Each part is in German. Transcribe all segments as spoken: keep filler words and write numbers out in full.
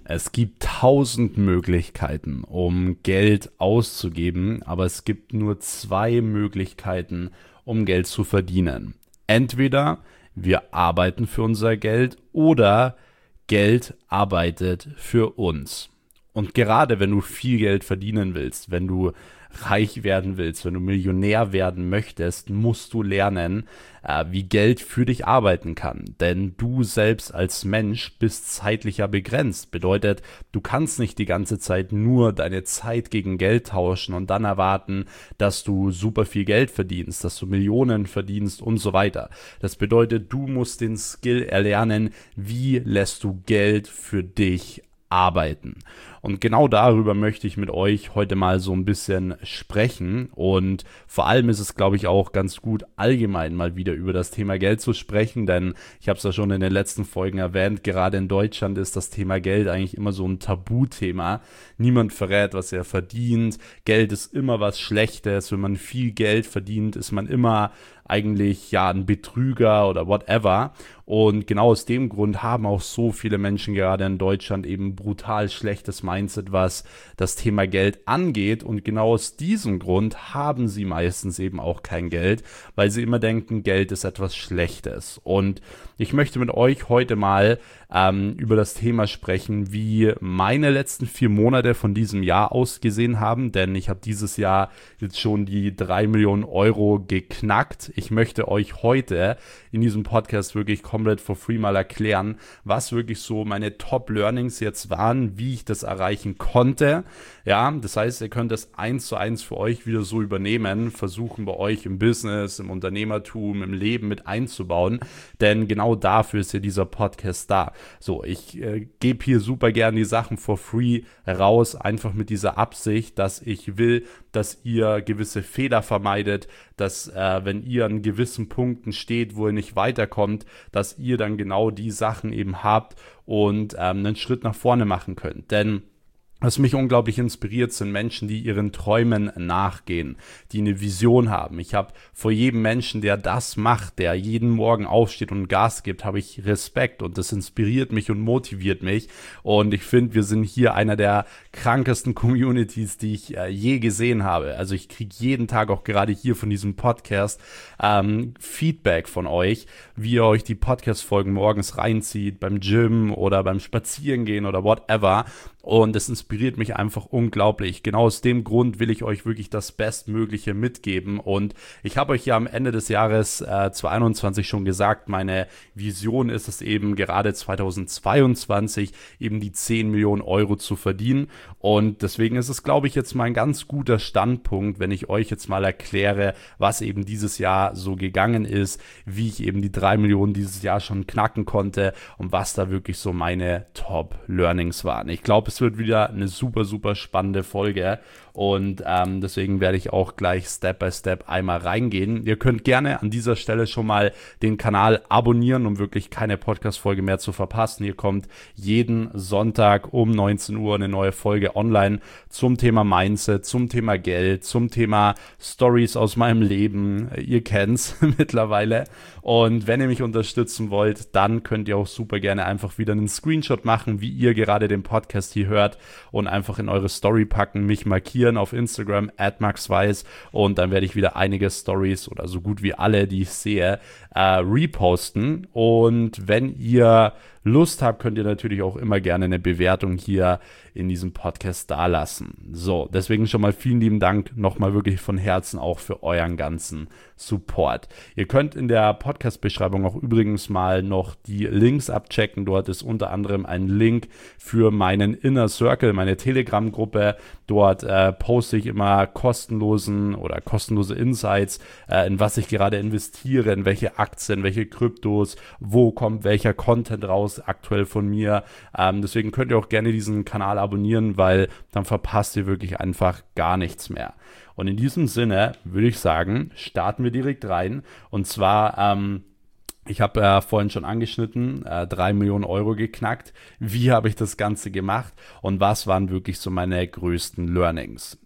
Es gibt tausend Möglichkeiten, um Geld auszugeben, aber es gibt nur zwei Möglichkeiten, um Geld zu verdienen. Entweder wir arbeiten für unser Geld oder Geld arbeitet für uns. Und gerade wenn du viel Geld verdienen willst, wenn du reich werden willst, wenn du Millionär werden möchtest, musst du lernen, äh, wie Geld für dich arbeiten kann. Denn du selbst als Mensch bist zeitlich ja begrenzt. Bedeutet, du kannst nicht die ganze Zeit nur deine Zeit gegen Geld tauschen und dann erwarten, dass du super viel Geld verdienst, dass du Millionen verdienst und so weiter. Das bedeutet, du musst den Skill erlernen, wie lässt du Geld für dich arbeiten. Und genau darüber möchte ich mit euch heute mal so ein bisschen sprechen. Und vor allem ist es, glaube ich, auch ganz gut, allgemein mal wieder über das Thema Geld zu sprechen, denn ich habe es ja schon in den letzten Folgen erwähnt, gerade in Deutschland ist das Thema Geld eigentlich immer so ein Tabuthema. Niemand verrät, was er verdient. Geld ist immer was Schlechtes. Wenn man viel Geld verdient, ist man immer eigentlich ja ein Betrüger oder whatever. Und genau aus dem Grund haben auch so viele Menschen gerade in Deutschland eben brutal schlechtes Mindset, was das Thema Geld angeht. Und genau aus diesem Grund haben sie meistens eben auch kein Geld, weil sie immer denken, Geld ist etwas Schlechtes. Und ich möchte mit euch heute mal ähm, über das Thema sprechen, wie meine letzten vier Monate von diesem Jahr ausgesehen haben, denn ich habe dieses Jahr jetzt schon die drei Millionen Euro geknackt. Ich möchte euch heute in diesem Podcast wirklich komplett for free mal erklären, was wirklich so meine Top-Learnings jetzt waren, wie ich das erreichen konnte. Ja, das heißt, ihr könnt das eins zu eins für euch wieder so übernehmen, versuchen bei euch im Business, im Unternehmertum, im Leben mit einzubauen, denn genau dafür ist ja dieser Podcast da. So, ich äh, gebe hier super gerne die Sachen for free raus, einfach mit dieser Absicht, dass ich will, dass ihr gewisse Fehler vermeidet, dass äh, wenn ihr an gewissen Punkten steht, wo ihr nicht weiterkommt, dass ihr dann genau die Sachen eben habt und ähm, einen Schritt nach vorne machen könnt. Denn was mich unglaublich inspiriert, sind Menschen, die ihren Träumen nachgehen, die eine Vision haben. Ich habe vor jedem Menschen, der das macht, der jeden Morgen aufsteht und Gas gibt, habe ich Respekt und das inspiriert mich und motiviert mich. Und ich finde, wir sind hier einer der krankesten Communities, die ich äh, je gesehen habe. Also ich kriege jeden Tag auch gerade hier von diesem Podcast ähm, Feedback von euch, wie ihr euch die Podcast-Folgen morgens reinzieht, beim Gym oder beim Spazierengehen oder whatever. Und es inspiriert mich einfach unglaublich. Genau aus dem Grund will ich euch wirklich das Bestmögliche mitgeben. Und ich habe euch ja am Ende des Jahres äh, zwanzig einundzwanzig schon gesagt, meine Vision ist es eben gerade zweitausendzweiundzwanzig eben die zehn Millionen Euro zu verdienen. Und deswegen ist es, glaube ich, jetzt mal ein ganz guter Standpunkt, wenn ich euch jetzt mal erkläre, was eben dieses Jahr so gegangen ist, wie ich eben die drei Millionen dieses Jahr schon knacken konnte und was da wirklich so meine Top-Learnings waren. Ich glaube, es wird wieder eine super, super spannende Folge und ähm, deswegen werde ich auch gleich Step by Step einmal reingehen. Ihr könnt gerne an dieser Stelle schon mal den Kanal abonnieren, um wirklich keine Podcast-Folge mehr zu verpassen. Hier kommt jeden Sonntag um neunzehn Uhr eine neue Folge online zum Thema Mindset, zum Thema Geld, zum Thema Stories aus meinem Leben. Ihr kennt's mittlerweile. Und wenn ihr mich unterstützen wollt, dann könnt ihr auch super gerne einfach wieder einen Screenshot machen, wie ihr gerade den Podcast hier hört und einfach in eure Story packen, mich markieren auf Instagram at maxweiss und dann werde ich wieder einige Stories oder so gut wie alle, die ich sehe, äh, reposten. Und wenn ihr Lust habt, könnt ihr natürlich auch immer gerne eine Bewertung hier in diesem Podcast dalassen. So, deswegen schon mal vielen lieben Dank nochmal wirklich von Herzen auch für euren ganzen Support. Ihr könnt in der Podcast-Beschreibung auch übrigens mal noch die Links abchecken. Dort ist unter anderem ein Link für meinen Inner Circle, meine Telegram-Gruppe. Dort äh, poste ich immer kostenlosen oder kostenlose Insights, äh, in was ich gerade investiere, in welche Aktien, welche Kryptos, wo kommt welcher Content raus aktuell von mir. Ähm, deswegen könnt ihr auch gerne diesen Kanal abonnieren, weil dann verpasst ihr wirklich einfach gar nichts mehr. Und in diesem Sinne würde ich sagen, starten wir direkt rein. Und zwar, ähm, ich habe ja äh, vorhin schon angeschnitten, äh, drei Millionen Euro geknackt. Wie habe ich das Ganze gemacht und was waren wirklich so meine größten Learnings?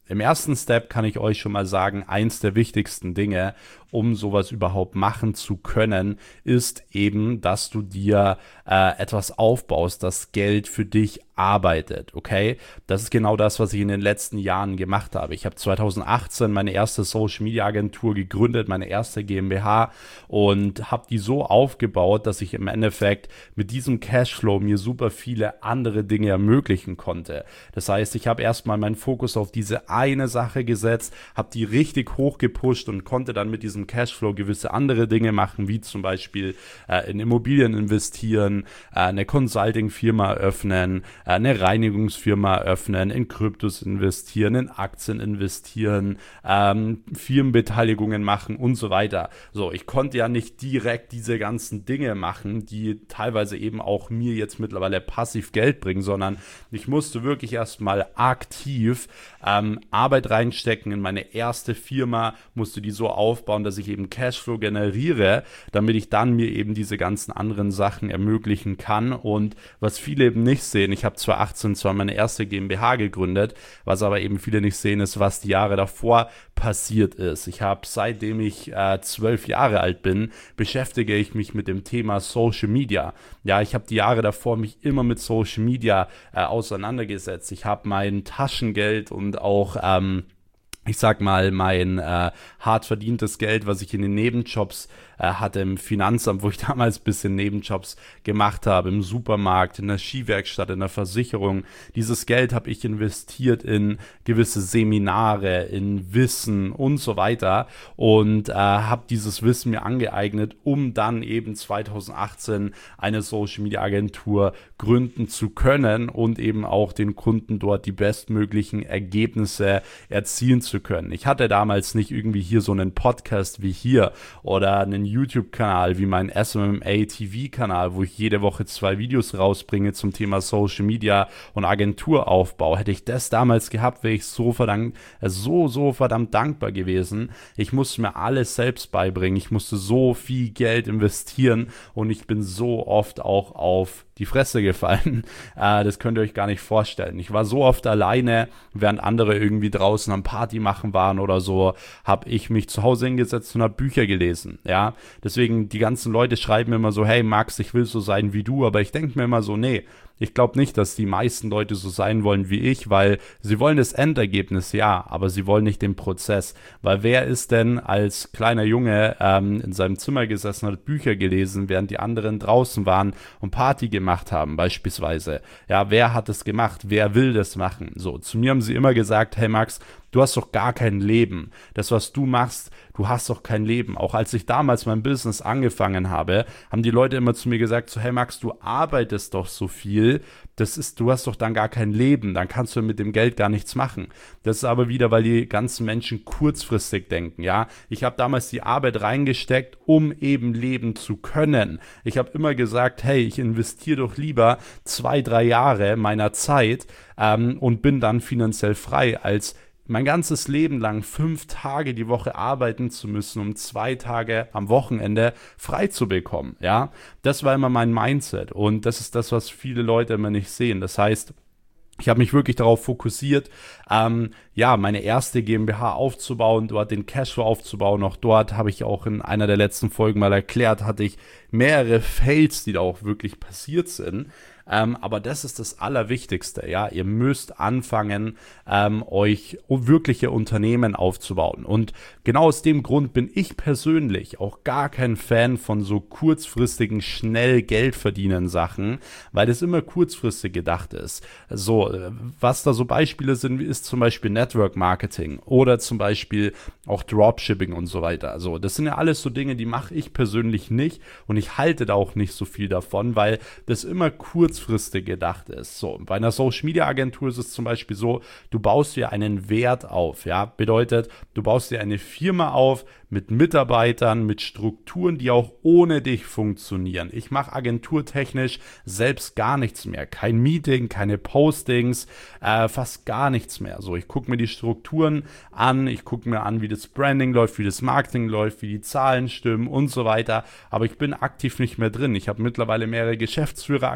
Im ersten Step kann ich euch schon mal sagen, eins der wichtigsten Dinge, um sowas überhaupt machen zu können, ist eben, dass du dir äh, etwas aufbaust, das Geld für dich arbeitet, okay? Das ist genau das, was ich in den letzten Jahren gemacht habe. Ich habe zwanzig achtzehn meine erste Social-Media-Agentur gegründet, meine erste GmbH und habe die so aufgebaut, dass ich im Endeffekt mit diesem Cashflow mir super viele andere Dinge ermöglichen konnte. Das heißt, ich habe erstmal meinen Fokus auf diese eine Sache gesetzt, habe die richtig hoch gepusht und konnte dann mit diesem Cashflow gewisse andere Dinge machen, wie zum Beispiel äh, in Immobilien investieren, äh, eine Consulting-Firma eröffnen, äh, eine Reinigungsfirma eröffnen, in Kryptos investieren, in Aktien investieren, ähm, Firmenbeteiligungen machen und so weiter. So, ich konnte ja nicht direkt diese ganzen Dinge machen, die teilweise eben auch mir jetzt mittlerweile passiv Geld bringen, sondern ich musste wirklich erstmal aktiv ähm, Arbeit reinstecken in meine erste Firma, musste die so aufbauen, dass ich eben Cashflow generiere, damit ich dann mir eben diese ganzen anderen Sachen ermöglichen kann. Und was viele eben nicht sehen, ich habe zwanzig achtzehn zwar meine erste GmbH gegründet, was aber eben viele nicht sehen, ist, was die Jahre davor passiert ist. Ich habe, seitdem ich äh, zwölf Jahre alt bin, beschäftige ich mich mit dem Thema Social Media. Ja, ich habe die Jahre davor mich immer mit Social Media äh, auseinandergesetzt. Ich habe mein Taschengeld und auch ähm, ich sag mal, mein äh, hart verdientes Geld, was ich in den Nebenjobs äh, hatte im Finanzamt, wo ich damals ein bisschen Nebenjobs gemacht habe, im Supermarkt, in der Skiwerkstatt, in der Versicherung. Dieses Geld habe ich investiert in gewisse Seminare, in Wissen und so weiter und äh, habe dieses Wissen mir angeeignet, um dann eben zwanzig achtzehn eine Social Media Agentur gründen zu können und eben auch den Kunden dort die bestmöglichen Ergebnisse erzielen zu können. Ich hatte damals nicht irgendwie hier so einen Podcast wie hier oder einen YouTube-Kanal wie mein S M M A-T V-Kanal, wo ich jede Woche zwei Videos rausbringe zum Thema Social Media und Agenturaufbau. Hätte ich das damals gehabt, wäre ich so verdammt, so, so verdammt dankbar gewesen. Ich musste mir alles selbst beibringen. Ich musste so viel Geld investieren und ich bin so oft auch auf die Fresse gefallen. Äh, das könnt ihr euch gar nicht vorstellen. Ich war so oft alleine, während andere irgendwie draußen am Party machen waren oder so, habe ich mich zu Hause hingesetzt und habe Bücher gelesen. Ja, deswegen die ganzen Leute schreiben immer so, hey Max, ich will so sein wie du, aber ich denke mir immer so, nee, ich glaube nicht, dass die meisten Leute so sein wollen wie ich, weil sie wollen das Endergebnis, ja, aber sie wollen nicht den Prozess. Weil wer ist denn als kleiner Junge ähm, in seinem Zimmer gesessen, hat Bücher gelesen, während die anderen draußen waren und Party gemacht haben beispielsweise? Ja, wer hat es gemacht? Wer will das machen? So, zu mir haben sie immer gesagt, hey Max, du hast doch gar kein Leben. Das, was du machst, du hast doch kein Leben. Auch als ich damals mein Business angefangen habe, haben die Leute immer zu mir gesagt, so, hey Max, du arbeitest doch so viel, das ist, du hast doch dann gar kein Leben, dann kannst du mit dem Geld gar nichts machen. Das ist aber wieder, weil die ganzen Menschen kurzfristig denken, ja. Ich habe damals die Arbeit reingesteckt, um eben leben zu können. Ich habe immer gesagt, hey, ich investiere doch lieber zwei, drei Jahre meiner Zeit ähm, und bin dann finanziell frei, als mein ganzes Leben lang fünf Tage die Woche arbeiten zu müssen, um zwei Tage am Wochenende frei zu bekommen, ja. Das war immer mein Mindset und das ist das, was viele Leute immer nicht sehen. Das heißt, ich habe mich wirklich darauf fokussiert, ähm, ja, meine erste GmbH aufzubauen, dort den Cashflow aufzubauen. Auch dort habe ich auch in einer der letzten Folgen mal erklärt, hatte ich mehrere Fails, die da auch wirklich passiert sind. Ähm, aber das ist das Allerwichtigste, ja. Ihr müsst anfangen, ähm, euch wirkliche Unternehmen aufzubauen. Und genau aus dem Grund bin ich persönlich auch gar kein Fan von so kurzfristigen, schnell Geld verdienen Sachen, weil das immer kurzfristig gedacht ist. So, was da so Beispiele sind, ist zum Beispiel Network Marketing oder zum Beispiel auch Dropshipping und so weiter. Also, das sind ja alles so Dinge, die mache ich persönlich nicht und ich halte da auch nicht so viel davon, weil das immer kurz kurzfristig gedacht ist. So, bei einer Social Media Agentur ist es zum Beispiel so, du baust dir einen Wert auf, ja, bedeutet, du baust dir eine Firma auf mit Mitarbeitern, mit Strukturen, die auch ohne dich funktionieren. Ich mache agenturtechnisch selbst gar nichts mehr. Kein Meeting, keine Postings, äh, fast gar nichts mehr. So, ich gucke mir die Strukturen an, ich gucke mir an, wie das Branding läuft, wie das Marketing läuft, wie die Zahlen stimmen und so weiter. Aber ich bin aktiv nicht mehr drin. Ich habe mittlerweile mehrere Geschäftsführer angestellt,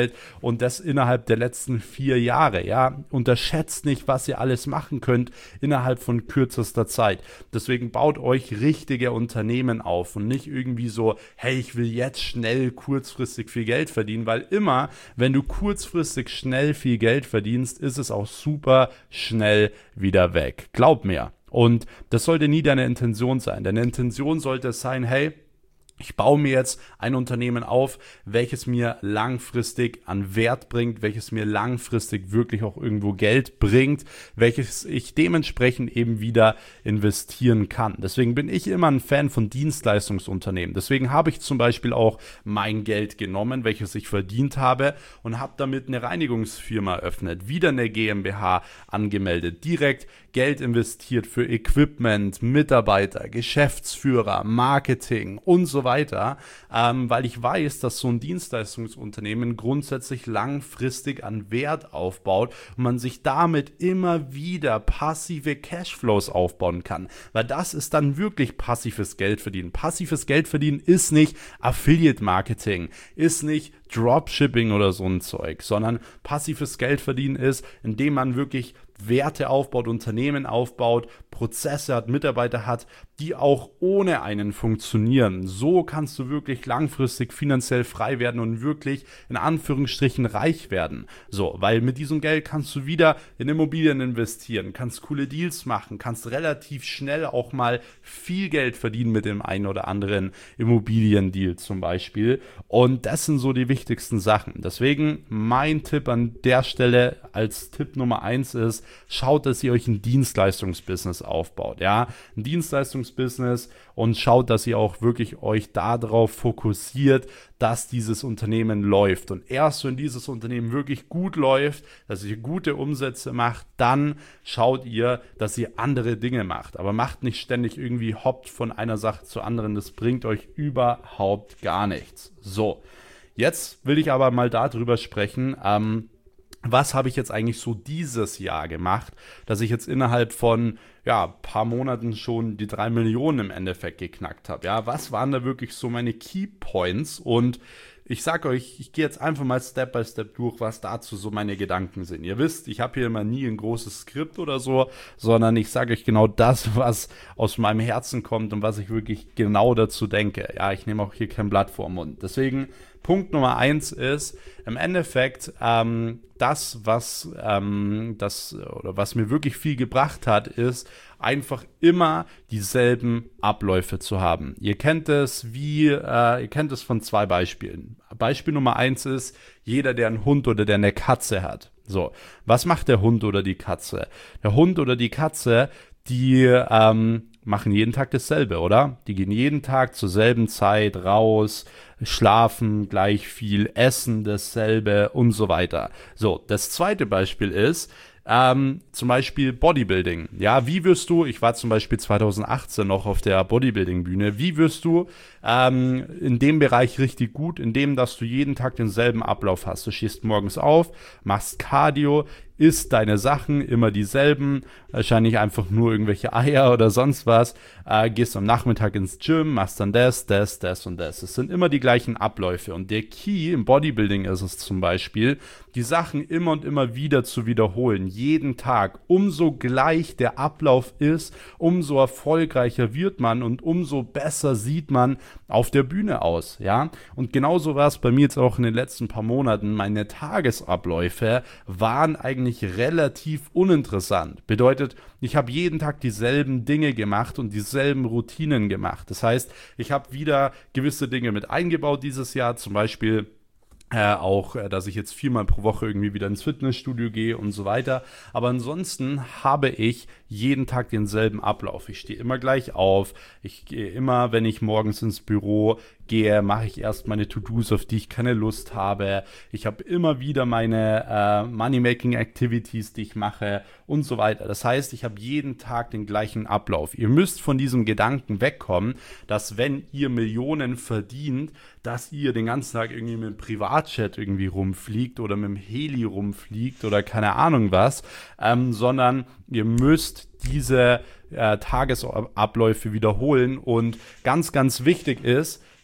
angestellt und das innerhalb der letzten vier Jahre. Ja, unterschätzt nicht, was ihr alles machen könnt innerhalb von kürzester Zeit. Deswegen baut euch richtige Unternehmen auf und nicht irgendwie so, hey, ich will jetzt schnell kurzfristig viel Geld verdienen, weil immer, wenn du kurzfristig schnell viel Geld verdienst, ist es auch super schnell wieder weg. Glaub mir. Und das sollte nie deine Intention sein. Deine Intention sollte es sein, hey, ich baue mir jetzt ein Unternehmen auf, welches mir langfristig an Wert bringt, welches mir langfristig wirklich auch irgendwo Geld bringt, welches ich dementsprechend eben wieder investieren kann. Deswegen bin ich immer ein Fan von Dienstleistungsunternehmen. Deswegen habe ich zum Beispiel auch mein Geld genommen, welches ich verdient habe und habe damit eine Reinigungsfirma eröffnet, wieder eine GmbH angemeldet, direkt Geld investiert für Equipment, Mitarbeiter, Geschäftsführer, Marketing und so weiter, ähm, weil ich weiß, dass so ein Dienstleistungsunternehmen grundsätzlich langfristig an Wert aufbaut und man sich damit immer wieder passive Cashflows aufbauen kann, weil das ist dann wirklich passives Geldverdienen. Passives Geldverdienen ist nicht Affiliate-Marketing, ist nicht Dropshipping oder so ein Zeug, sondern passives Geldverdienen ist, indem man wirklich Werte aufbaut, Unternehmen aufbaut, Prozesse hat, Mitarbeiter hat, die auch ohne einen funktionieren. So kannst du wirklich langfristig finanziell frei werden und wirklich in Anführungsstrichen reich werden. So, weil mit diesem Geld kannst du wieder in Immobilien investieren, kannst coole Deals machen, kannst relativ schnell auch mal viel Geld verdienen mit dem einen oder anderen Immobiliendeal zum Beispiel. Und das sind so die wichtigsten Sachen. Deswegen mein Tipp an der Stelle als Tipp Nummer eins ist, schaut, dass ihr euch ein Dienstleistungsbusiness aufbaut, ja, ein Dienstleistungsbusiness und schaut, dass ihr auch wirklich euch darauf fokussiert, dass dieses Unternehmen läuft. Und erst wenn dieses Unternehmen wirklich gut läuft, dass ihr gute Umsätze macht, dann schaut ihr, dass ihr andere Dinge macht. Aber macht nicht ständig irgendwie hoppt von einer Sache zur anderen. Das bringt euch überhaupt gar nichts. So, jetzt will ich aber mal darüber sprechen, ähm, was habe ich jetzt eigentlich so dieses Jahr gemacht, dass ich jetzt innerhalb von ja, paar Monaten schon die drei Millionen im Endeffekt geknackt habe. Ja, was waren da wirklich so meine Key Points? Und ich sage euch, ich gehe jetzt einfach mal Step by Step durch, was dazu so meine Gedanken sind. Ihr wisst, ich habe hier immer nie ein großes Skript oder so, sondern ich sage euch genau das, was aus meinem Herzen kommt und was ich wirklich genau dazu denke. Ja, ich nehme auch hier kein Blatt vor den Mund. Deswegen Punkt Nummer eins ist im Endeffekt ähm, das, was ähm, das oder was mir wirklich viel gebracht hat, ist einfach immer dieselben Abläufe zu haben. Ihr kennt es wie äh, ihr kennt es von zwei Beispielen. Beispiel Nummer eins ist jeder, der einen Hund oder der eine Katze hat. So, was macht der Hund oder die Katze? Der Hund oder die Katze, die ähm, machen jeden Tag dasselbe, oder? Die gehen jeden Tag zur selben Zeit raus, schlafen gleich viel, essen dasselbe und so weiter. So, das zweite Beispiel ist, ähm, zum Beispiel Bodybuilding. Ja, wie wirst du, ich war zum Beispiel zwanzig achtzehn noch auf der Bodybuilding-Bühne, wie wirst du ähm, in dem Bereich richtig gut, indem dass du jeden Tag denselben Ablauf hast. Du stehst morgens auf, machst Cardio, isst deine Sachen, immer dieselben, wahrscheinlich einfach nur irgendwelche Eier oder sonst was, äh, gehst am Nachmittag ins Gym, machst dann das, das, das und das. Es sind immer die gleichen Abläufe und der Key im Bodybuilding ist es zum Beispiel, die Sachen immer und immer wieder zu wiederholen, jeden Tag. Umso gleich der Ablauf ist, umso erfolgreicher wird man und umso besser sieht man auf der Bühne aus, ja. Und genauso war es bei mir jetzt auch in den letzten paar Monaten. Meine Tagesabläufe waren eigentlich relativ uninteressant. Bedeutet, ich habe jeden Tag dieselben Dinge gemacht und dieselben Routinen gemacht. Das heißt, ich habe wieder gewisse Dinge mit eingebaut dieses Jahr, zum Beispiel Äh, auch, äh, dass ich jetzt viermal pro Woche irgendwie wieder ins Fitnessstudio gehe und so weiter. Aber ansonsten habe ich jeden Tag denselben Ablauf. Ich stehe immer gleich auf. Ich gehe immer, wenn ich morgens ins Büro gehe, mache ich erst meine To-Dos, auf die ich keine Lust habe. Ich habe immer wieder meine äh, Money-Making-Activities, die ich mache und so weiter. Das heißt, ich habe jeden Tag den gleichen Ablauf. Ihr müsst von diesem Gedanken wegkommen, dass wenn ihr Millionen verdient, dass ihr den ganzen Tag irgendwie mit dem Privatjet irgendwie rumfliegt oder mit dem Heli rumfliegt oder keine Ahnung was, ähm, sondern ihr müsst diese äh, Tagesabläufe wiederholen und ganz, ganz wichtig ist,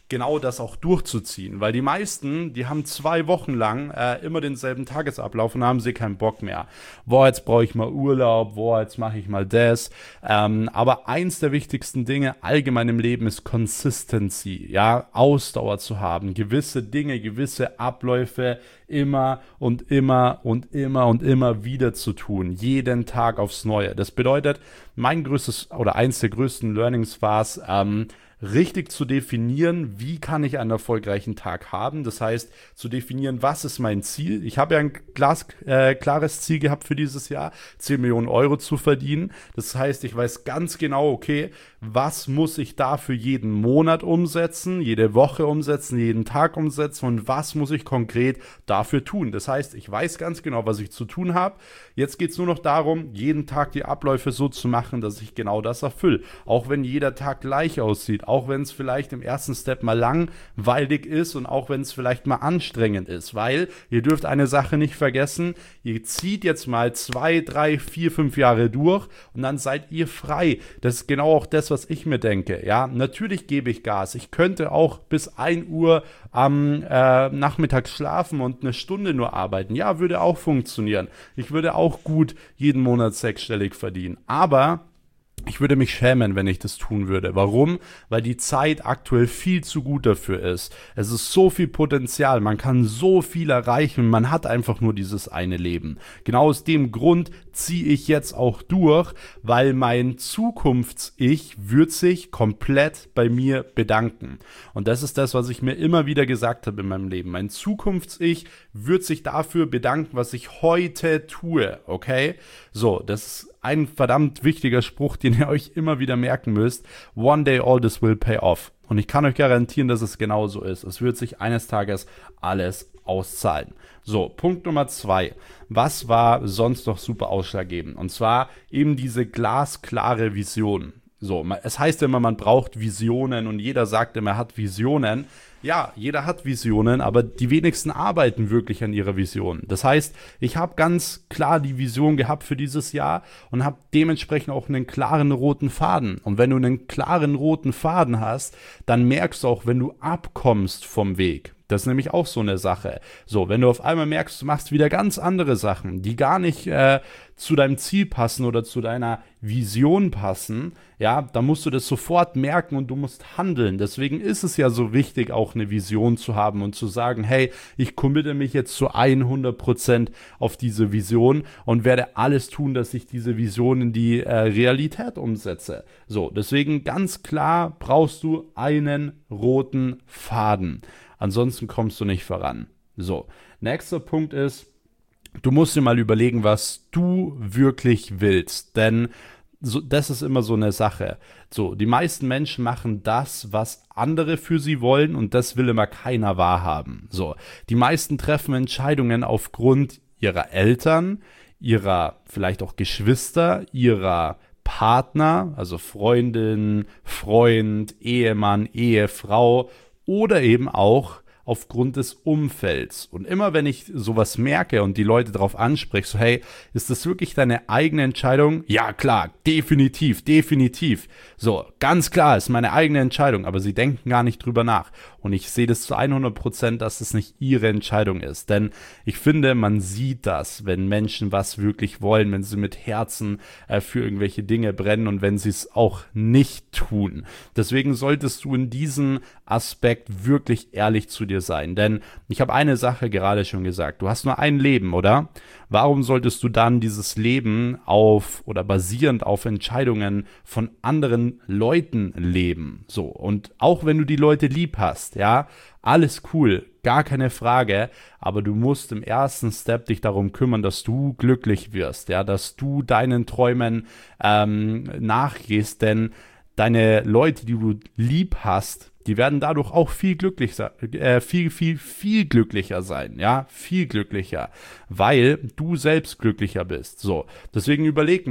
genau das auch durchzuziehen, weil die meisten, die haben zwei Wochen lang äh, immer denselben Tagesablauf und haben sie keinen Bock mehr. Boah, jetzt brauche ich mal Urlaub, boah, jetzt mache ich mal das. Ähm, aber eins der wichtigsten Dinge allgemein im Leben ist Consistency, ja, Ausdauer zu haben, gewisse Dinge, gewisse Abläufe immer und immer und immer und immer wieder zu tun, jeden Tag aufs Neue. Das bedeutet, mein größtes oder eins der größten Learnings war es, ähm, richtig zu definieren, wie kann ich einen erfolgreichen Tag haben. Das heißt, zu definieren, was ist mein Ziel. Ich habe ja ein glas, äh, klares Ziel gehabt für dieses Jahr, zehn Millionen Euro zu verdienen. Das heißt, ich weiß ganz genau, okay, was muss ich dafür jeden Monat umsetzen, jede Woche umsetzen, jeden Tag umsetzen und was muss ich konkret dafür tun. Das heißt, ich weiß ganz genau, was ich zu tun habe. Jetzt geht es nur noch darum, jeden Tag die Abläufe so zu machen, dass ich genau das erfülle. Auch wenn jeder Tag gleich aussieht, auch wenn es vielleicht im ersten Step mal langweilig ist und auch wenn es vielleicht mal anstrengend ist, weil ihr dürft eine Sache nicht vergessen, ihr zieht jetzt mal zwei, drei, vier, fünf Jahre durch und dann seid ihr frei. Das ist genau auch das, was ich mir denke. Ja, natürlich gebe ich Gas. Ich könnte auch bis ein Uhr am äh, Nachmittag schlafen und eine Stunde nur arbeiten. Ja, würde auch funktionieren. Ich würde auch gut jeden Monat sechsstellig verdienen. Aber ich würde mich schämen, wenn ich das tun würde. Warum? Weil die Zeit aktuell viel zu gut dafür ist. Es ist so viel Potenzial, man kann so viel erreichen, man hat einfach nur dieses eine Leben. Genau aus dem Grund ziehe ich jetzt auch durch, weil mein Zukunfts-Ich wird sich komplett bei mir bedanken. Und das ist das, was ich mir immer wieder gesagt habe in meinem Leben. Mein Zukunfts-Ich wird sich dafür bedanken, was ich heute tue, okay? So, das ist ein verdammt wichtiger Spruch, den ihr euch immer wieder merken müsst. One day all this will pay off. Und ich kann euch garantieren, dass es genauso ist. Es wird sich eines Tages alles auszahlen. So, Punkt Nummer zwei. Was war sonst noch super ausschlaggebend? Und zwar eben diese glasklare Vision. So, es heißt immer, man braucht Visionen und jeder sagt immer, er hat Visionen. Ja, jeder hat Visionen, aber die wenigsten arbeiten wirklich an ihrer Vision. Das heißt, ich habe ganz klar die Vision gehabt für dieses Jahr und habe dementsprechend auch einen klaren roten Faden. Und wenn du einen klaren roten Faden hast, dann merkst du auch, wenn du abkommst vom Weg. Das ist nämlich auch so eine Sache. So, wenn du auf einmal merkst, du machst wieder ganz andere Sachen, die gar nicht äh, zu deinem Ziel passen oder zu deiner Vision passen, ja, dann musst du das sofort merken und du musst handeln. Deswegen ist es ja so wichtig, auch eine Vision zu haben und zu sagen, hey, ich committe mich jetzt zu hundert Prozent auf diese Vision und werde alles tun, dass ich diese Vision in die äh, Realität umsetze. So, deswegen ganz klar brauchst du einen roten Faden. Ansonsten kommst du nicht voran. So, nächster Punkt ist, du musst dir mal überlegen, was du wirklich willst. Denn so, das ist immer so eine Sache. So, die meisten Menschen machen das, was andere für sie wollen und das will immer keiner wahrhaben. So, die meisten treffen Entscheidungen aufgrund ihrer Eltern, ihrer vielleicht auch Geschwister, ihrer Partner, also Freundin, Freund, Ehemann, Ehefrau, oder eben auch aufgrund des Umfelds. Und immer wenn ich sowas merke und die Leute darauf anspreche, so hey, ist das wirklich deine eigene Entscheidung? Ja, klar, definitiv, definitiv. So, ganz klar, ist meine eigene Entscheidung, aber sie denken gar nicht drüber nach. Und ich sehe das zu hundert Prozent, dass es nicht ihre Entscheidung ist. Denn ich finde, man sieht das, wenn Menschen was wirklich wollen, wenn sie mit Herzen äh, für irgendwelche Dinge brennen und wenn sie es auch nicht tun. Deswegen solltest du in diesem Aspekt wirklich ehrlich zu dir sein. Denn ich habe eine Sache gerade schon gesagt. Du hast nur ein Leben, oder? Warum solltest du dann dieses Leben auf oder basierend auf Entscheidungen von anderen Leuten leben? So, und auch wenn du die Leute lieb hast, ja, alles cool, gar keine Frage, aber du musst im ersten Step dich darum kümmern, dass du glücklich wirst, ja, dass du deinen Träumen ähm, nachgehst, denn deine Leute, die du lieb hast, die werden dadurch auch viel glücklicher, äh, viel, viel, viel glücklicher sein, ja, viel glücklicher, weil du selbst glücklicher bist. So, deswegen überleg mal,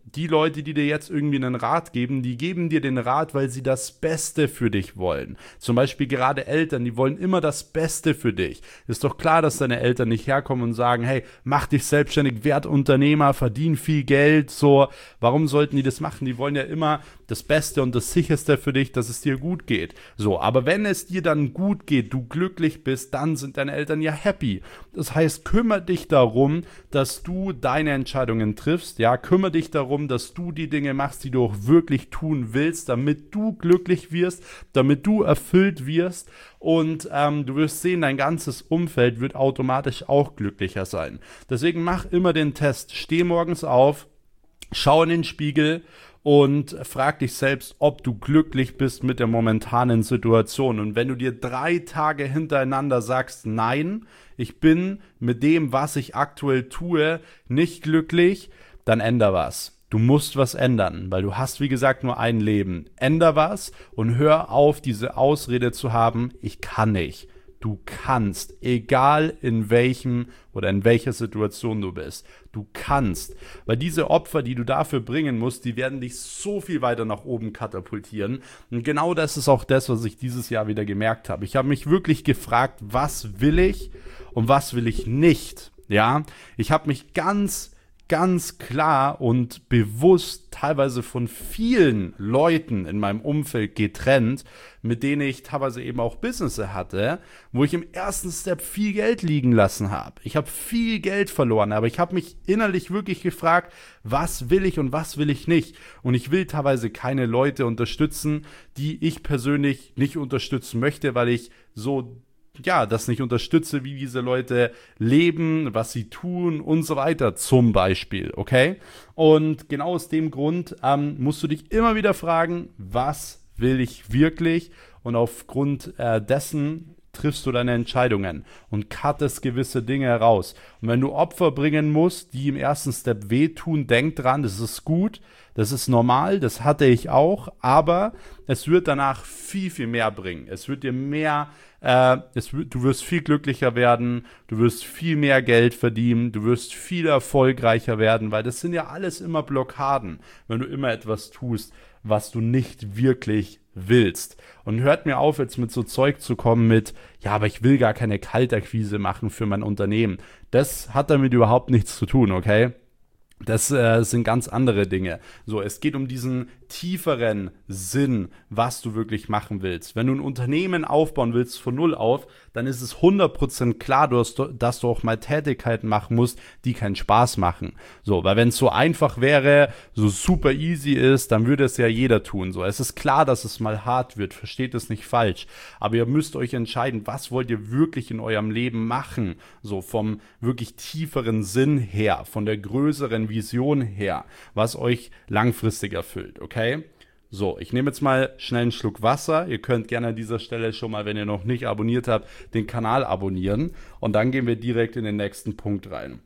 die Leute, die dir jetzt irgendwie einen Rat geben, die geben dir den Rat, weil sie das Beste für dich wollen. Zum Beispiel gerade Eltern, die wollen immer das Beste für dich. Ist doch klar, dass deine Eltern nicht herkommen und sagen, hey, mach dich selbstständig, werd Unternehmer, verdien viel Geld, so. Warum sollten die das machen? Die wollen ja immer das Beste und das Sicherste für dich, dass es dir gut geht. So, aber wenn es dir dann gut geht, du glücklich bist, dann sind deine Eltern ja happy. Das heißt, kümmere dich darum, dass du deine Entscheidungen triffst, ja, kümmere dich darum, dass du die Dinge machst, die du auch wirklich tun willst, damit du glücklich wirst, damit du erfüllt wirst und ähm, du wirst sehen, dein ganzes Umfeld wird automatisch auch glücklicher sein. Deswegen mach immer den Test, steh morgens auf, schau in den Spiegel und frag dich selbst, ob du glücklich bist mit der momentanen Situation. Und wenn du dir drei Tage hintereinander sagst, nein, ich bin mit dem, was ich aktuell tue, nicht glücklich, dann änder was. Du musst was ändern, weil du hast, wie gesagt, nur ein Leben. Änder was und hör auf, diese Ausrede zu haben, ich kann nicht. Du kannst, egal in welchem oder in welcher Situation du bist. Du kannst, weil diese Opfer, die du dafür bringen musst, die werden dich so viel weiter nach oben katapultieren. Und genau das ist auch das, was ich dieses Jahr wieder gemerkt habe. Ich habe mich wirklich gefragt, was will ich und was will ich nicht. Ja, ich habe mich ganz ganz klar und bewusst teilweise von vielen Leuten in meinem Umfeld getrennt, mit denen ich teilweise eben auch Businesses hatte, wo ich im ersten Step viel Geld liegen lassen habe. Ich habe viel Geld verloren, aber ich habe mich innerlich wirklich gefragt, was will ich und was will ich nicht? Und ich will teilweise keine Leute unterstützen, die ich persönlich nicht unterstützen möchte, weil ich so ja, das nicht unterstütze, wie diese Leute leben, was sie tun und so weiter, zum Beispiel, okay? Und genau aus dem Grund ähm, musst du dich immer wieder fragen, was will ich wirklich? Und aufgrund äh, dessen triffst du deine Entscheidungen und cuttest gewisse Dinge heraus. Und wenn du Opfer bringen musst, die im ersten Step wehtun, denk dran, das ist gut, das ist normal, das hatte ich auch, aber es wird danach viel, viel mehr bringen. Es wird dir mehr, äh, es wird, du wirst viel glücklicher werden, du wirst viel mehr Geld verdienen, du wirst viel erfolgreicher werden, weil das sind ja alles immer Blockaden, wenn du immer etwas tust, was du nicht wirklich willst. Und hört mir auf, jetzt mit so Zeug zu kommen mit, ja, aber ich will gar keine Kaltakquise machen für mein Unternehmen. Das hat damit überhaupt nichts zu tun, okay? Das äh, sind ganz andere Dinge. So, es geht um diesen tieferen Sinn, was du wirklich machen willst. Wenn du ein Unternehmen aufbauen willst von null auf, dann ist es hundert Prozent klar, dass du, dass du auch mal Tätigkeiten machen musst, die keinen Spaß machen. So, weil wenn es so einfach wäre, so super easy ist, dann würde es ja jeder tun. So, es ist klar, dass es mal hart wird, versteht es nicht falsch. Aber ihr müsst euch entscheiden, was wollt ihr wirklich in eurem Leben machen? So, vom wirklich tieferen Sinn her, von der größeren Vision her, was euch langfristig erfüllt, okay? So, ich nehme jetzt mal schnell einen Schluck Wasser. Ihr könnt gerne an dieser Stelle schon mal, wenn ihr noch nicht abonniert habt, den Kanal abonnieren. Und dann gehen wir direkt in den nächsten Punkt rein.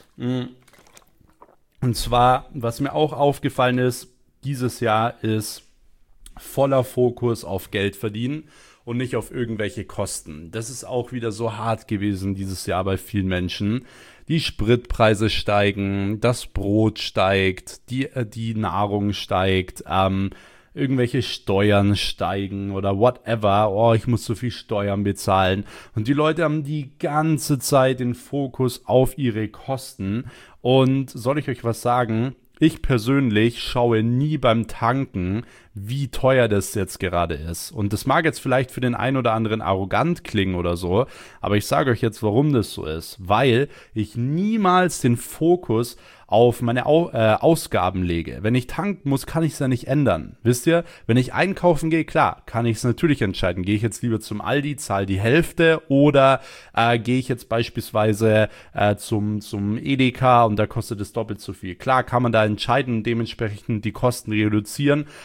Und zwar, was mir auch aufgefallen ist, dieses Jahr ist voller Fokus auf Geld verdienen und nicht auf irgendwelche Kosten. Das ist auch wieder so hart gewesen dieses Jahr bei vielen Menschen. Die Spritpreise steigen, das Brot steigt, die, äh, die Nahrung steigt, ähm, irgendwelche Steuern steigen oder whatever. Oh, ich muss so viel Steuern bezahlen. Und die Leute haben die ganze Zeit den Fokus auf ihre Kosten. Und soll ich euch was sagen? Ich persönlich schaue nie beim Tanken, wie teuer das jetzt gerade ist. Und das mag jetzt vielleicht für den einen oder anderen arrogant klingen oder so, aber ich sage euch jetzt, warum das so ist. Weil ich niemals den Fokus auf meine Au- äh, Ausgaben lege. Wenn ich tanken muss, kann ich es ja nicht ändern. Wisst ihr? Wenn ich einkaufen gehe, klar, kann ich es natürlich entscheiden. Gehe ich jetzt lieber zum Aldi, zahle die Hälfte oder äh, gehe ich jetzt beispielsweise äh, zum, zum Edeka und da kostet es doppelt so viel. Klar kann man da entscheiden und dementsprechend die Kosten reduzieren und man soll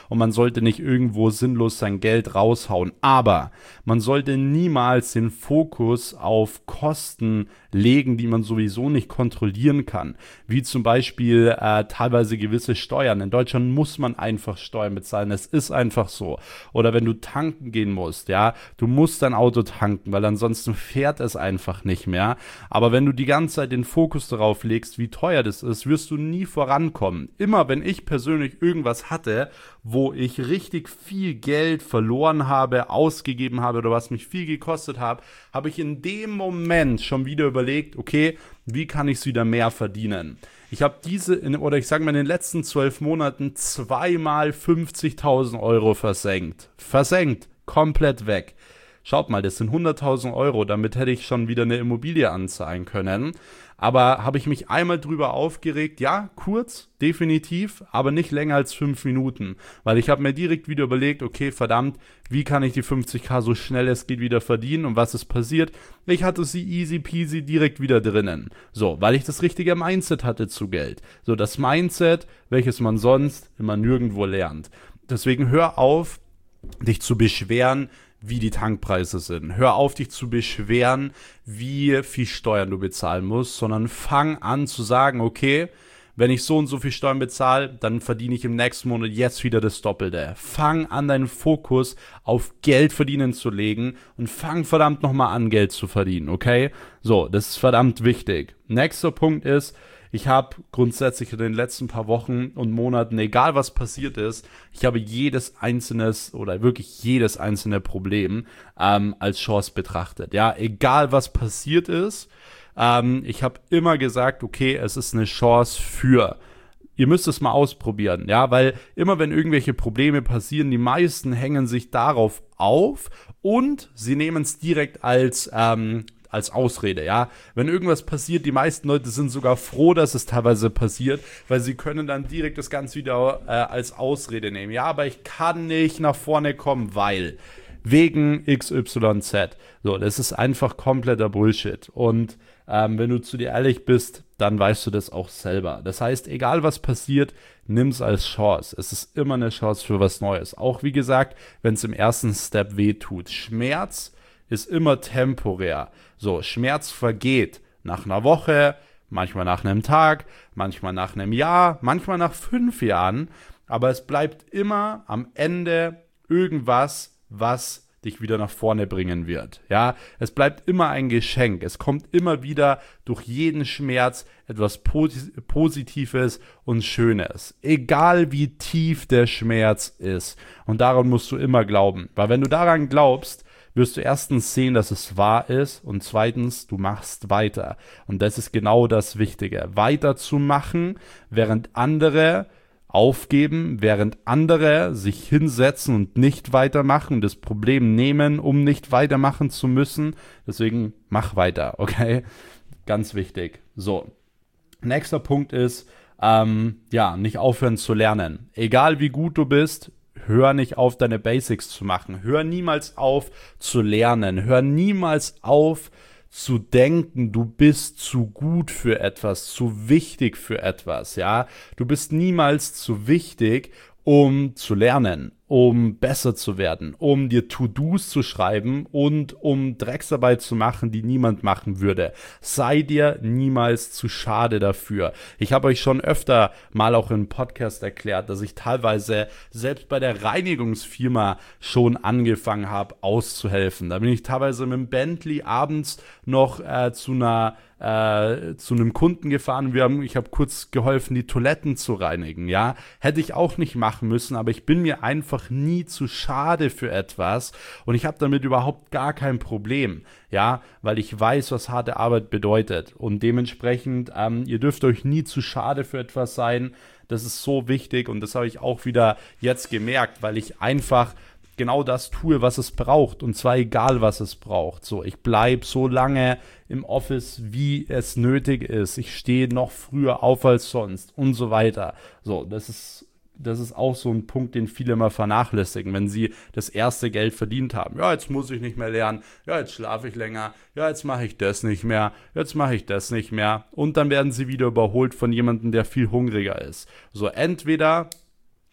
sollte nicht irgendwo sinnlos sein Geld raushauen, aber man sollte niemals den Fokus auf Kosten legen, die man sowieso nicht kontrollieren kann, wie zum Beispiel äh, teilweise gewisse Steuern. In Deutschland muss man einfach Steuern bezahlen, es ist einfach so. Oder wenn du tanken gehen musst, ja, du musst dein Auto tanken, weil ansonsten fährt es einfach nicht mehr. Aber wenn du die ganze Zeit den Fokus darauf legst, wie teuer das ist, wirst du nie vorankommen. Immer wenn ich persönlich irgendwas hatte, wo ich richtig viel Geld verloren habe, ausgegeben habe oder was mich viel gekostet hat, habe ich in dem Moment schon wieder überlegt, okay, wie kann ich es wieder mehr verdienen? Ich habe diese, in, oder ich sage mal in den letzten zwölf Monaten zweimal fünfzigtausend Euro versenkt. Versenkt, komplett weg. Schaut mal, das sind hunderttausend Euro, damit hätte ich schon wieder eine Immobilie anzahlen können. Aber habe ich mich einmal drüber aufgeregt? Ja, kurz, definitiv, aber nicht länger als fünf Minuten. Weil ich habe mir direkt wieder überlegt, okay, verdammt, wie kann ich die fünfzigtausend so schnell es geht wieder verdienen und was ist passiert? Ich hatte sie easy peasy direkt wieder drinnen. So, weil ich das richtige Mindset hatte zu Geld. So, das Mindset, welches man sonst immer nirgendwo lernt. Deswegen hör auf, dich zu beschweren, wie die Tankpreise sind. Hör auf, dich zu beschweren, wie viel Steuern du bezahlen musst, sondern fang an zu sagen, okay, wenn ich so und so viel Steuern bezahle, dann verdiene ich im nächsten Monat jetzt wieder das Doppelte. Fang an, deinen Fokus auf Geld verdienen zu legen und fang verdammt nochmal an, Geld zu verdienen, okay? So, das ist verdammt wichtig. Nächster Punkt ist, ich habe grundsätzlich in den letzten paar Wochen und Monaten, egal was passiert ist, ich habe jedes einzelnes oder wirklich jedes einzelne Problem ähm, als Chance betrachtet. Ja, egal was passiert ist, ähm, ich habe immer gesagt, okay, es ist eine Chance für. Ihr müsst es mal ausprobieren, ja, weil immer wenn irgendwelche Probleme passieren, die meisten hängen sich darauf auf und sie nehmen es direkt als ähm, als Ausrede, ja. Wenn irgendwas passiert, die meisten Leute sind sogar froh, dass es teilweise passiert, weil sie können dann direkt das Ganze wieder äh, als Ausrede nehmen. Ja, aber ich kann nicht nach vorne kommen, weil wegen X Y Z. So, das ist einfach kompletter Bullshit. Und ähm, wenn du zu dir ehrlich bist, dann weißt du das auch selber. Das heißt, egal was passiert, nimm es als Chance. Es ist immer eine Chance für was Neues. Auch wie gesagt, wenn es im ersten Step weh tut. Schmerz ist immer temporär. So, Schmerz vergeht nach einer Woche, manchmal nach einem Tag, manchmal nach einem Jahr, manchmal nach fünf Jahren, aber es bleibt immer am Ende irgendwas, was dich wieder nach vorne bringen wird. Ja, es bleibt immer ein Geschenk. Es kommt immer wieder durch jeden Schmerz etwas Positives und Schönes. Egal wie tief der Schmerz ist. Und daran musst du immer glauben. Weil wenn du daran glaubst, wirst du erstens sehen, dass es wahr ist und zweitens, du machst weiter. Und das ist genau das Wichtige. Weiterzumachen, während andere aufgeben, während andere sich hinsetzen und nicht weitermachen, das Problem nehmen, um nicht weitermachen zu müssen. Deswegen mach weiter, okay? Ganz wichtig. So, nächster Punkt ist, ähm, ja, nicht aufhören zu lernen. Egal wie gut du bist, hör nicht auf, deine Basics zu machen. Hör niemals auf zu lernen. Hör niemals auf zu denken, du bist zu gut für etwas, zu wichtig für etwas, ja. Du bist niemals zu wichtig, um zu lernen, um besser zu werden, um dir To-Dos zu schreiben und um Drecksarbeit zu machen, die niemand machen würde. Sei dir niemals zu schade dafür. Ich habe euch schon öfter mal auch im Podcast erklärt, dass ich teilweise selbst bei der Reinigungsfirma schon angefangen habe, auszuhelfen. Da bin ich teilweise mit dem Bentley abends noch äh, zu einer Äh, zu einem Kunden gefahren. Wir haben, ich habe kurz geholfen, die Toiletten zu reinigen, ja. Hätte ich auch nicht machen müssen, aber ich bin mir einfach nie zu schade für etwas und ich habe damit überhaupt gar kein Problem, ja, weil ich weiß, was harte Arbeit bedeutet und dementsprechend, ähm, ihr dürft euch nie zu schade für etwas sein. Das ist so wichtig und das habe ich auch wieder jetzt gemerkt, weil ich einfach genau das tue, was es braucht. Und zwar egal, was es braucht. So, ich bleibe so lange im Office, wie es nötig ist. Ich stehe noch früher auf als sonst und so weiter. So, das ist, das ist auch so ein Punkt, den viele mal vernachlässigen, wenn sie das erste Geld verdient haben. Ja, jetzt muss ich nicht mehr lernen. Ja, jetzt schlafe ich länger. Ja, jetzt mache ich das nicht mehr. Jetzt mache ich das nicht mehr. Und dann werden sie wieder überholt von jemandem, der viel hungriger ist. So, entweder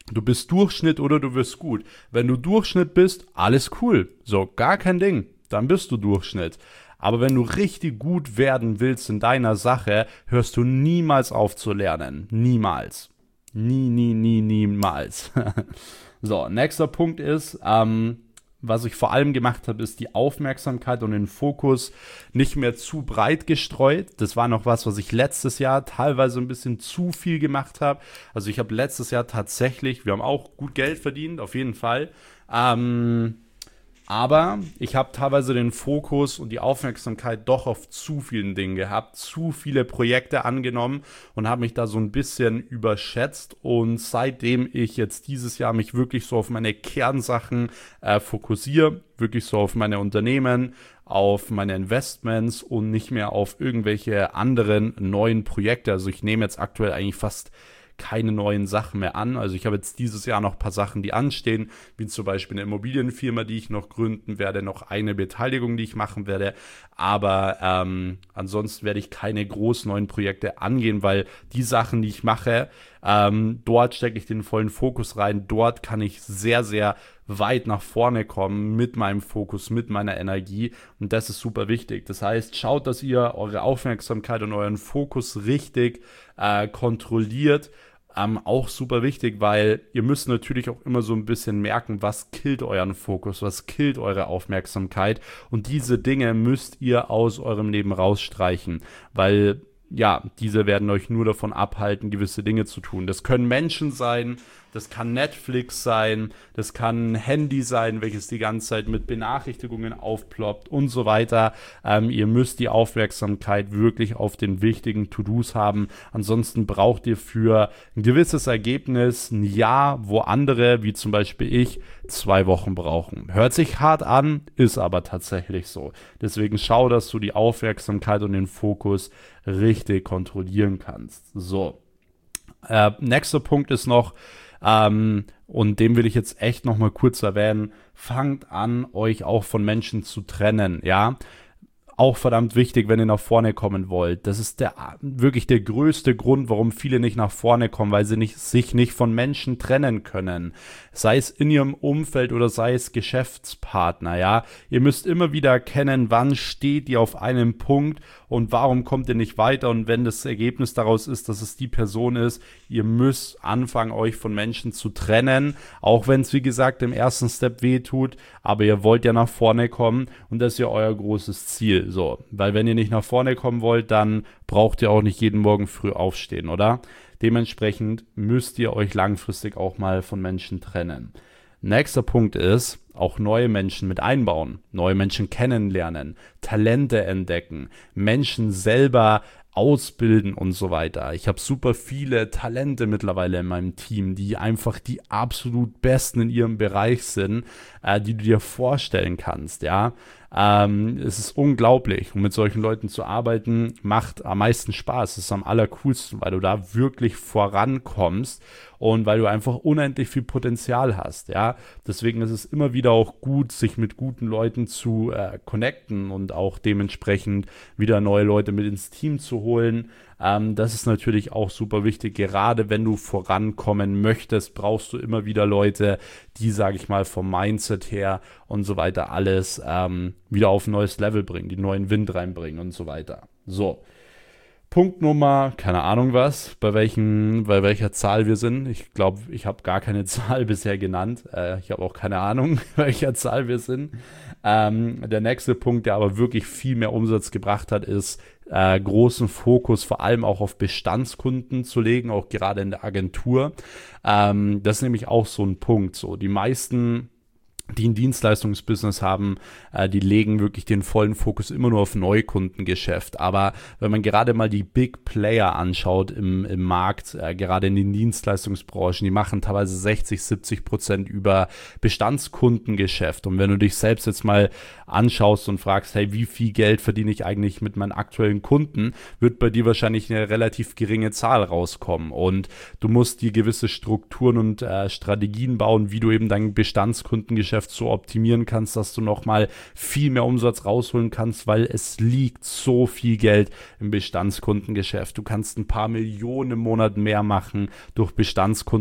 Du bist Durchschnitt oder du wirst gut. Wenn du Durchschnitt bist, alles cool. So, gar kein Ding. Dann bist du Durchschnitt. Aber wenn du richtig gut werden willst in deiner Sache, hörst du niemals auf zu lernen. Niemals. Nie, nie, nie, niemals. So, nächster Punkt ist, ähm, was ich vor allem gemacht habe, ist die Aufmerksamkeit und den Fokus nicht mehr zu breit gestreut. Das war noch was, was ich letztes Jahr teilweise ein bisschen zu viel gemacht habe. Also ich habe letztes Jahr tatsächlich, wir haben auch gut Geld verdient, auf jeden Fall. Ähm, aber ich habe teilweise den Fokus und die Aufmerksamkeit doch auf zu vielen Dingen gehabt, zu viele Projekte angenommen und habe mich da so ein bisschen überschätzt. Und seitdem ich jetzt dieses Jahr mich wirklich so auf meine Kernsachen äh, fokussiere, wirklich so auf meine Unternehmen, auf meine Investments und nicht mehr auf irgendwelche anderen neuen Projekte. Also ich nehme jetzt aktuell eigentlich fast keine neuen Sachen mehr an. Also ich habe jetzt dieses Jahr noch ein paar Sachen, die anstehen, wie zum Beispiel eine Immobilienfirma, die ich noch gründen werde, noch eine Beteiligung, die ich machen werde. Aber ähm, ansonsten werde ich keine großen neuen Projekte angehen, weil die Sachen, die ich mache, ähm, dort stecke ich den vollen Fokus rein. Dort kann ich sehr, sehr weit nach vorne kommen mit meinem Fokus, mit meiner Energie und das ist super wichtig. Das heißt, schaut, dass ihr eure Aufmerksamkeit und euren Fokus richtig äh, kontrolliert. Ähm, auch super wichtig, weil ihr müsst natürlich auch immer so ein bisschen merken, was killt euren Fokus, was killt eure Aufmerksamkeit und diese Dinge müsst ihr aus eurem Leben rausstreichen, weil ja, diese werden euch nur davon abhalten, gewisse Dinge zu tun. Das können Menschen sein, das kann Netflix sein, das kann ein Handy sein, welches die ganze Zeit mit Benachrichtigungen aufploppt und so weiter. Ähm, ihr müsst die Aufmerksamkeit wirklich auf den wichtigen To-Dos haben. Ansonsten braucht ihr für ein gewisses Ergebnis ein Jahr, wo andere, wie zum Beispiel ich, zwei Wochen brauchen. Hört sich hart an, ist aber tatsächlich so. Deswegen schau, dass du die Aufmerksamkeit und den Fokus richtig kontrollieren kannst. So, äh, nächster Punkt ist noch, ähm, und den will ich jetzt echt nochmal kurz erwähnen, fangt an, euch auch von Menschen zu trennen, ja. Auch verdammt wichtig, wenn ihr nach vorne kommen wollt. Das ist der wirklich der größte Grund, warum viele nicht nach vorne kommen, weil sie nicht, sich nicht von Menschen trennen können. Sei es in ihrem Umfeld oder sei es Geschäftspartner, ja. Ihr müsst immer wieder erkennen, wann steht ihr auf einem Punkt und warum kommt ihr nicht weiter. Und wenn das Ergebnis daraus ist, dass es die Person ist, ihr müsst anfangen, euch von Menschen zu trennen. Auch wenn es, wie gesagt, im ersten Step wehtut. Aber ihr wollt ja nach vorne kommen und das ist ja euer großes Ziel. So, weil wenn ihr nicht nach vorne kommen wollt, dann braucht ihr auch nicht jeden Morgen früh aufstehen, oder? Dementsprechend müsst ihr euch langfristig auch mal von Menschen trennen. Nächster Punkt ist, auch neue Menschen mit einbauen, neue Menschen kennenlernen, Talente entdecken, Menschen selber ausbilden und so weiter. Ich habe super viele Talente mittlerweile in meinem Team, die einfach die absolut Besten in ihrem Bereich sind, äh, die du dir vorstellen kannst, ja. Ähm, es ist unglaublich und mit solchen Leuten zu arbeiten macht am meisten Spaß. Es ist am allercoolsten, weil du da wirklich vorankommst und weil du einfach unendlich viel Potenzial hast, ja. Deswegen ist es immer wieder auch gut, sich mit guten Leuten zu äh, connecten und auch dementsprechend wieder neue Leute mit ins Team zu holen. Ähm, das ist natürlich auch super wichtig. Gerade wenn du vorankommen möchtest, brauchst du immer wieder Leute, die, sage ich mal, vom Mindset her und so weiter alles ähm, wieder auf ein neues Level bringen, die neuen Wind reinbringen und so weiter. So. Punkt Nummer, keine Ahnung was, bei welchen, bei welcher Zahl wir sind. Ich glaube, ich habe gar keine Zahl bisher genannt. Äh, ich habe auch keine Ahnung, bei welcher Zahl wir sind. Ähm, der nächste Punkt, der aber wirklich viel mehr Umsatz gebracht hat, ist äh, großen Fokus vor allem auch auf Bestandskunden zu legen, auch gerade in der Agentur. Ähm, das ist nämlich auch so ein Punkt. So, die meisten, die ein Dienstleistungsbusiness haben, äh, die legen wirklich den vollen Fokus immer nur auf Neukundengeschäft. Aber wenn man gerade mal die Big Player anschaut im, im Markt, äh, gerade in den Dienstleistungsbranchen, die machen teilweise sechzig, siebzig Prozent über Bestandskundengeschäft. Und wenn du dich selbst jetzt mal anschaust und fragst, hey, wie viel Geld verdiene ich eigentlich mit meinen aktuellen Kunden, wird bei dir wahrscheinlich eine relativ geringe Zahl rauskommen. Und du musst dir gewisse Strukturen und äh, Strategien bauen, wie du eben dein Bestandskundengeschäft so optimieren kannst, dass du nochmal viel mehr Umsatz rausholen kannst, weil es liegt so viel Geld im Bestandskundengeschäft. Du kannst ein paar Millionen im Monat mehr machen durch Bestandskunden.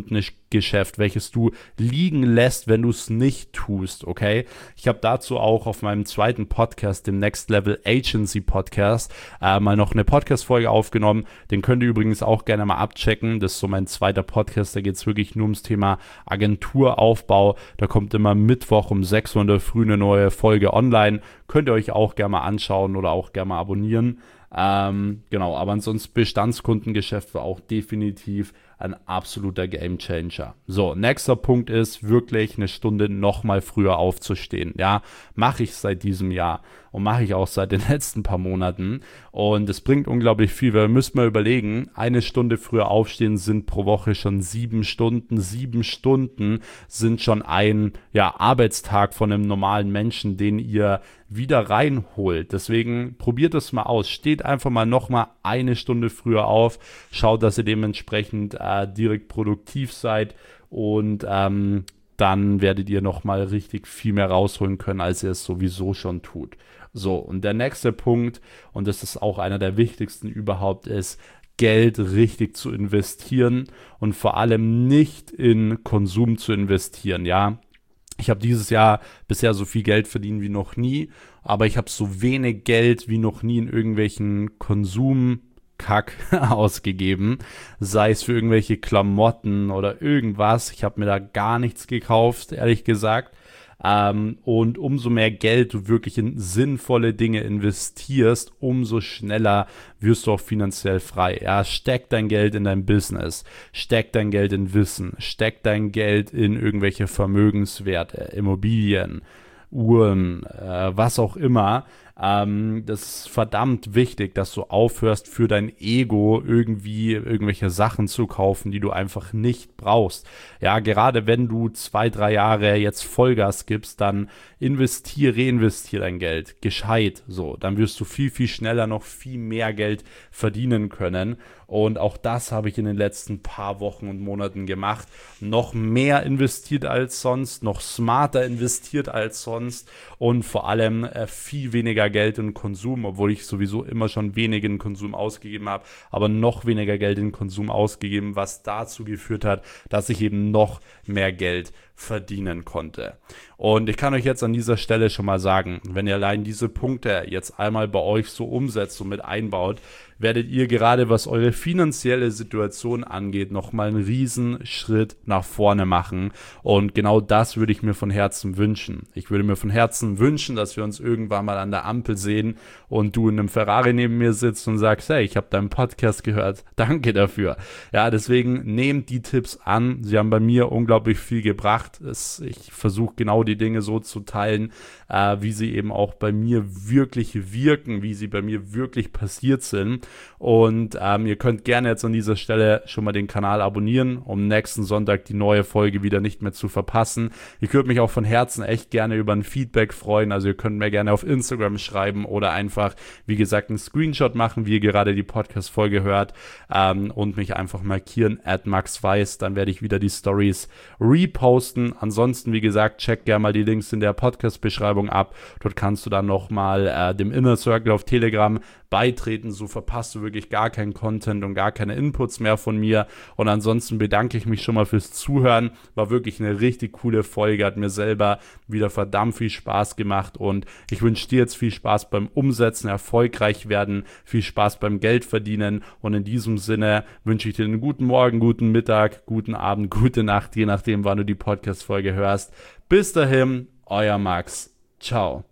Geschäft, welches du liegen lässt, wenn du es nicht tust, okay? Ich habe dazu auch auf meinem zweiten Podcast, dem Next Level Agency Podcast, äh, mal noch eine Podcast-Folge aufgenommen. Den könnt ihr übrigens auch gerne mal abchecken. Das ist so mein zweiter Podcast, da geht es wirklich nur ums Thema Agenturaufbau. Da kommt immer Mittwoch um sechs Uhr in der Früh eine neue Folge online. Könnt ihr euch auch gerne mal anschauen oder auch gerne mal abonnieren. Ähm, genau, aber ansonsten Bestandskundengeschäft war auch definitiv ein absoluter Gamechanger. So, nächster Punkt ist wirklich eine Stunde nochmal früher aufzustehen. Ja, mache ich seit diesem Jahr und mache ich auch seit den letzten paar Monaten. Und es bringt unglaublich viel, weil wir müssen mal überlegen, eine Stunde früher aufstehen sind pro Woche schon sieben Stunden. Sieben Stunden sind schon ein ja, Arbeitstag von einem normalen Menschen, den ihr wieder reinholt. Deswegen probiert es mal aus. Steht einfach mal nochmal eine Stunde früher auf. Schaut, dass ihr dementsprechend äh, direkt produktiv seid und ähm, dann werdet ihr nochmal richtig viel mehr rausholen können, als ihr es sowieso schon tut. So, und der nächste Punkt, und das ist auch einer der wichtigsten überhaupt, ist, Geld richtig zu investieren und vor allem nicht in Konsum zu investieren, ja. Ich habe dieses Jahr bisher so viel Geld verdient wie noch nie, aber ich habe so wenig Geld wie noch nie in irgendwelchen Konsumkack ausgegeben, sei es für irgendwelche Klamotten oder irgendwas. Ich habe mir da gar nichts gekauft, ehrlich gesagt. Ähm, und umso mehr Geld du wirklich in sinnvolle Dinge investierst, umso schneller wirst du auch finanziell frei. Ja, steck dein Geld in dein Business, steck dein Geld in Wissen, steck dein Geld in irgendwelche Vermögenswerte, Immobilien, Uhren, äh, was auch immer. Ähm, das ist verdammt wichtig, dass du aufhörst, für dein Ego irgendwie irgendwelche Sachen zu kaufen, die du einfach nicht brauchst. Ja, gerade wenn du zwei, drei Jahre jetzt Vollgas gibst, dann investier, reinvestier dein Geld. Gescheit, so. Dann wirst du viel, viel schneller noch viel mehr Geld verdienen können. Und auch das habe ich in den letzten paar Wochen und Monaten gemacht. Noch mehr investiert als sonst, noch smarter investiert als sonst und vor allem äh, viel weniger Geld in Konsum, obwohl ich sowieso immer schon wenig in Konsum ausgegeben habe, aber noch weniger Geld in Konsum ausgegeben, was dazu geführt hat, dass ich eben noch mehr Geld verdienen konnte. Und ich kann euch jetzt an dieser Stelle schon mal sagen, wenn ihr allein diese Punkte jetzt einmal bei euch so umsetzt und mit einbaut, werdet ihr gerade, was eure finanzielle Situation angeht, nochmal einen riesen Schritt nach vorne machen. Und genau das würde ich mir von Herzen wünschen. Ich würde mir von Herzen wünschen, dass wir uns irgendwann mal an der Ampel sehen und du in einem Ferrari neben mir sitzt und sagst, hey, ich habe deinen Podcast gehört, danke dafür. Ja, deswegen nehmt die Tipps an. Sie haben bei mir unglaublich viel gebracht. Es, ich versuche genau die Dinge so zu teilen, äh, wie sie eben auch bei mir wirklich wirken, wie sie bei mir wirklich passiert sind. Und ähm, ihr könnt gerne jetzt an dieser Stelle schon mal den Kanal abonnieren, um nächsten Sonntag die neue Folge wieder nicht mehr zu verpassen. Ich würde mich auch von Herzen echt gerne über ein Feedback freuen. Also ihr könnt mir gerne auf Instagram schreiben oder einfach, wie gesagt, einen Screenshot machen, wie ihr gerade die Podcast-Folge hört ähm, und mich einfach markieren at maxweiss. Dann werde ich wieder die Stories reposten. Ansonsten, wie gesagt, check gerne mal die Links in der Podcast-Beschreibung ab. Dort kannst du dann nochmal äh, dem Inner Circle auf Telegram beitreten, so verpasst du wirklich gar keinen Content und gar keine Inputs mehr von mir. Und ansonsten bedanke ich mich schon mal fürs Zuhören. War wirklich eine richtig coole Folge, hat mir selber wieder verdammt viel Spaß gemacht und ich wünsche dir jetzt viel Spaß beim Umsetzen, erfolgreich werden, viel Spaß beim Geld verdienen und in diesem Sinne wünsche ich dir einen guten Morgen, guten Mittag, guten Abend, gute Nacht, je nachdem, wann du die Podcast-Folge hörst. Bis dahin, euer Max. Ciao.